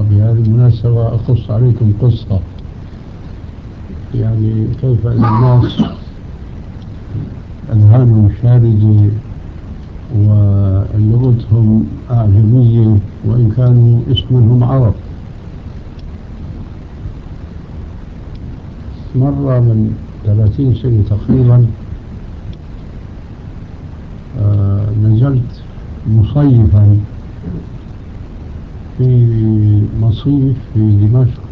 وبهذه المناسبة أقص عليكم قصة، يعني كيف أن الناس أذهانهم شاردة ولغتهم أعجمية وإن كانوا اسمهم عرب. مرة من 30 سنة تقريبا نزلت مصيفا في مصيف في دمشق،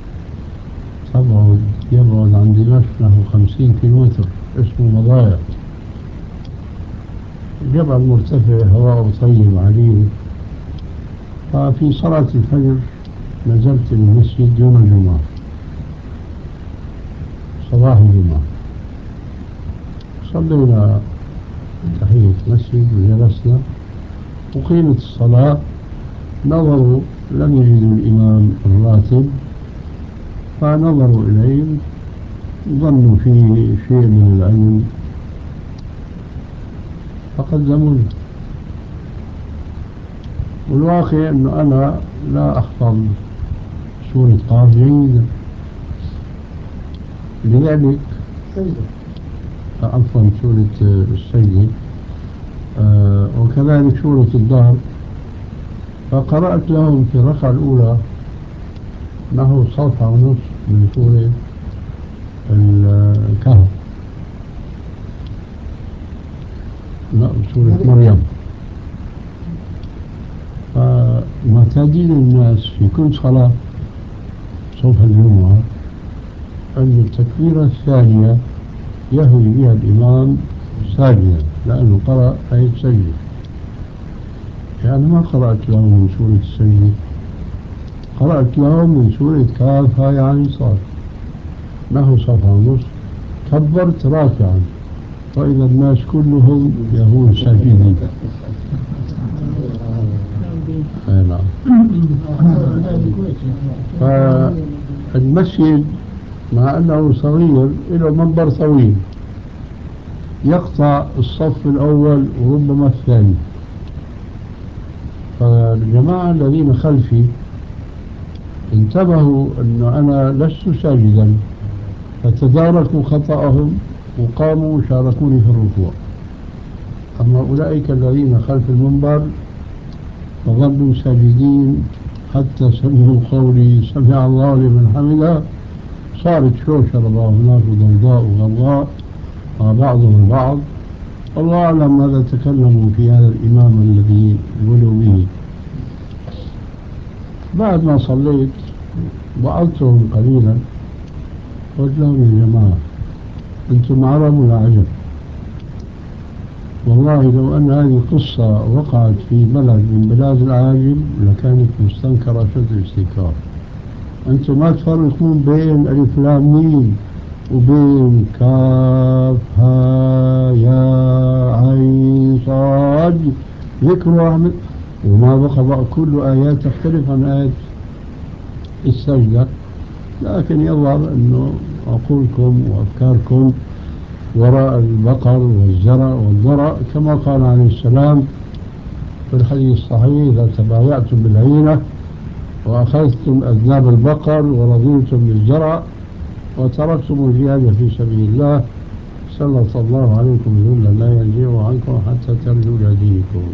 يبعد عن دمشق له 50 كيلومتر، اسمه مضايا. جبل مرتفع، هواء طيب عليل. ففي صلاة الفجر نزلت المسجد يوم الجمعة، صباح الجمعة، صلينا تحية مسجد وجلسنا وقيمت الصلاة. نظروا لم يجدوا الإمام الراتب، فنظروا إليه، ظنوا فيه شيء من العلم فقدموني. والواقع أنه أنا لا أحفظ سورة قاف جيدا، لذلك عفوا سورة السجدة، وكذلك سورة الدهر. فقرأت لهم في الركعة الأولى نحو صفحة ونصف من سورة الكهف، سورة مريم. فمعتادين الناس في كل صلاة صبح الجمعة أن التكبيرة الثانية يهوي بها الإمام ساجدا، لأنه قرأ آية السجدة. يعني ما قرأت لهم من سورة السجدة، قرأت لهم من سورة كاف هاء عين صاد نحو صفحة ونصف، كبرت راكعا وإذا الناس كلهم يهون ساجدين. نعم. فالمسجد مع أنه صغير له منبر طويل يقطع الصف الأول وربما الثاني، فالجماعة الذين خلفي انتبهوا أن أنا لست ساجدا، فتداركوا خطأهم وقاموا وشاركوني في الركوع. أما أولئك الذين خلف المنبر فظلوا ساجدين حتى سمعوا قولي سمع الله لمن حمده. صارت شوشرة هناك وضوضاء وغضاء مع بعضهم البعض، الله أعلم ماذا تكلموا في هذا الإمام الذي ولوا به. بعد ما صليت وعظتهم قليلا، قلت لهم يا جماعة أنتم عرب ولا عجب؟ والله لو أن هذه القصة وقعت في بلد من بلاد العاجم لكانت مستنكرة شد الاستنكار. أنتم ما تفرقون بين ألف لام ميم وبين كاف ها يا عين صاد ذكر واحد، وما بقى كل آيات تختلف عن آيات السجدة. لكن يظهر أنه عقولكم وأفكاركم وراء البقر والزرع والضرع، كما قال عليه السلام في الحديث الصحيح: إذا تبايعتم بالعينة وأخذتم أذناب البقر ورضيتم بالزرع وتركتم الجهاد في سبيل الله سلط الله عليكم ذلا لا ينزع عنكم حتى ترجوا إلى دينكم.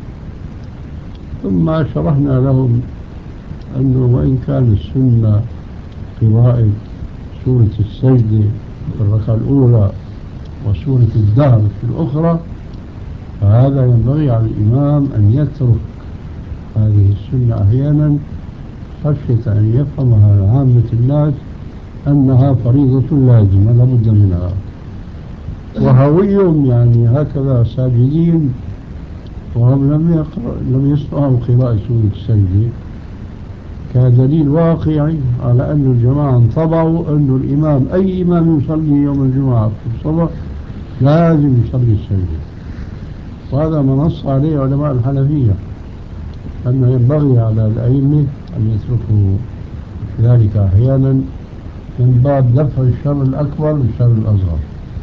ثم شرحنا لهم أنه وإن كان السنة قراءة سورة السجدة في الركعة الأولى وسورة الدهر في الأخرى، فهذا ينبغي على الإمام أن يترك هذه السنة أحيانا خشية أن يفهمها عامة الناس أنها فريضة لازمة لابد منها، وهويهم يعني هكذا ساجدين وهم لم يسمعوا قراءة سورة السجدة، كدليل واقعي على أن الجماعة انطبعوا أن الإمام أي إمام يصلي يوم الجمعة في الصبح لازم يصلي السجدة. وهذا ما نص عليه علماء الحنفية، أنه ينبغي على الأئمة أن يتركوا ذلك أحيانا من باب دفع الشر الأكبر بالشر الأصغر.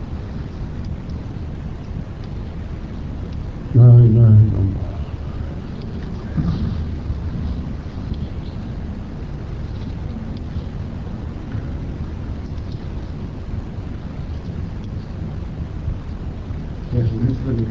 لا إله إلا الله. بالنسبة